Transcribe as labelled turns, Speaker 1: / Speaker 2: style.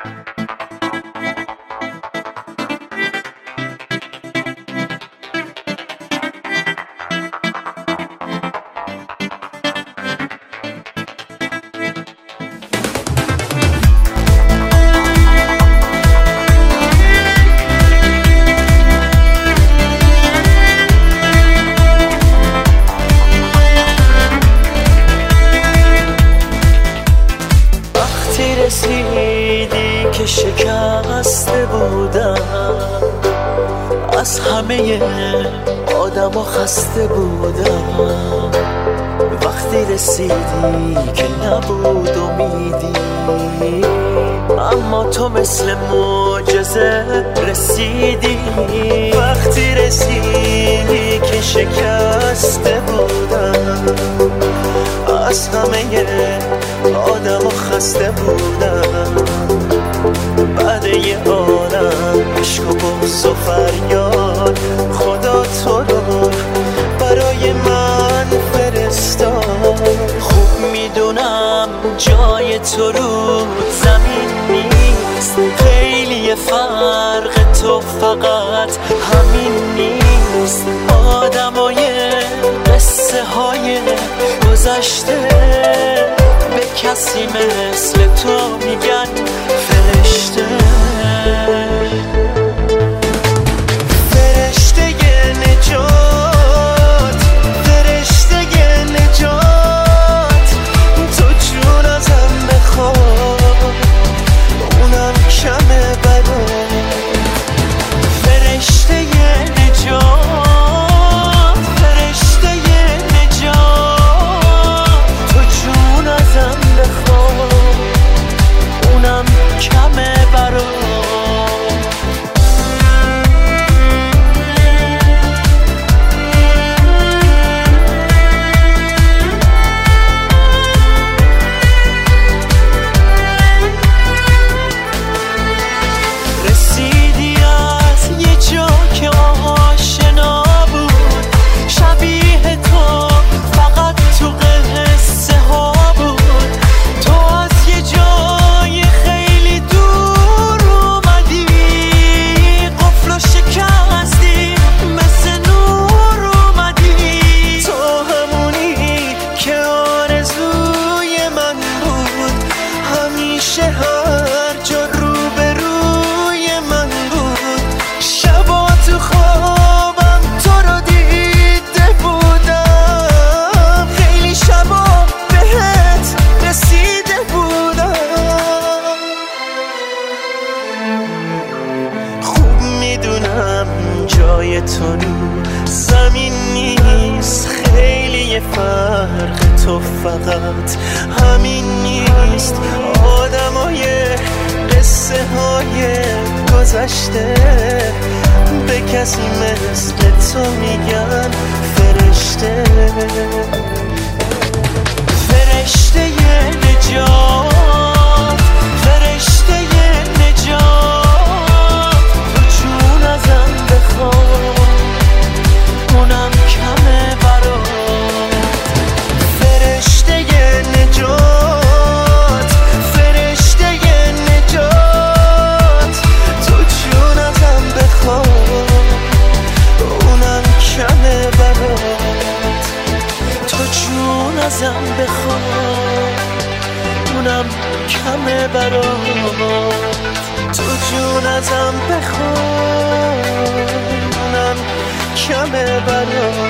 Speaker 1: رسیدی که شکسته بودم، از همه آدم ها خسته بودم. وقتی رسیدی که نبود امیدی، اما تو مثل معجزه رسیدی. وقتی رسیدی که شکسته بودم، از همه آدم خسته بودم. بعد یه عالم عشق و بغض و فریاد، خدا تو رو برای من فرستاد. خوب میدونم جای تو رو زمین نیست، خیلی فرق تو فقط همین نیست. آدمای قصه های گذشته به کسی مثل تو میگن فرشته. فرشته نجات، فرشته نجات، تو جون ازم بخواد، اونم کمه برات. فرشته نجات، فرشته نجات، تو جون ازم بخواد، اونم کمه برات. رسیدی از یه جا که آشنا بود، شبیه تو فقط تو قصه ها بود. تو از یه جای خیلی دور اومدی، قفل و شکستی، مثل نور اومدی. تو همونی که آرزوی من بود، همیشه هر جا روبروی من بود. شبا تو خوابم تو رو دیده بودم، خیلی شبا بهت رسیده بودم. خوب میدونم جای تو رو زمین نیست، خیلی فرق تو فقط همین نیست. آدمای قصه های گذشته به کسی مثل تو میگن فرشته. فرشته نجات، فرشته نجات، تو جون ازم بخواد، اونم کمه برات. فرشته نجات، فرشته نجات، تو جون ازم بخواد، اونم کمه برات. تو جون ازم بخواد، اونم کمه برات. تو جون ازم بخواد، اونم کمه برات.